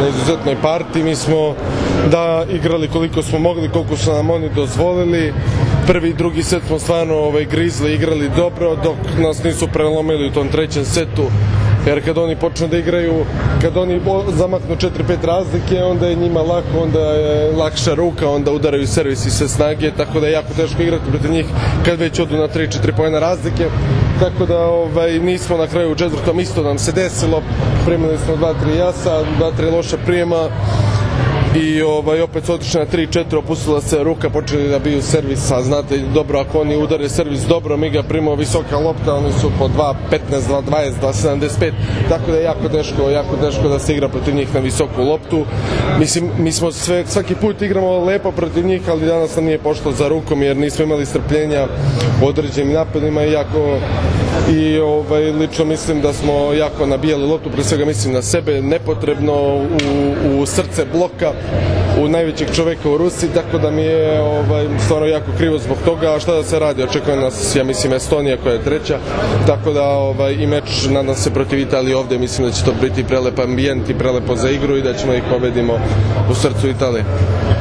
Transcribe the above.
na izuzetnoj partiji. Mi smo igrali koliko smo mogli, koliko su nam oni dozvolili. Prvi i drugi set smo stvarno grizli, igrali dobro, dok nas nisu prelomili u tom trećem setu. Jer kad oni počnu da igraju, kad oni zamaknu 4-5 razlike, onda je njima lako, onda je lakša ruka, onda udaraju servis i sve snage, tako da je jako teško igrati protiv njih kad već odu na 3-4 poena razlike. Tako da nismo na kraju u četvrtom, isto nam se desilo, primili smo 2-3 jasa, 2-3 loša prijema i opet su otišli na 3-4, opustila se ruka, počeli da biju servis, a znate dobro, ako oni udare servis dobro, mi ga primamo visoka lopta, oni su po 2-15, 2-20, 2-75, tako da je jako teško da se igra protiv njih na visoku loptu. Mislim, mi smo svaki put igramo lepo protiv njih, ali danas nam nije pošlo za rukom, jer nismo imali strpljenja u određenim napadima i lično mislim da smo jako nabijali loptu, pre svega mislim na sebe, nepotrebno u srce bloka, u najvećeg čoveka u Rusiji, tako da mi je stvarno jako krivo zbog toga. A šta da se radi, očekuje nas, ja mislim, Estonija koja je treća, tako da i meč, nadam se, protiv Italije ovde, mislim da će to biti prelep ambijent i prelepo za igru i da ćemo ih pobedimo u srcu Italije.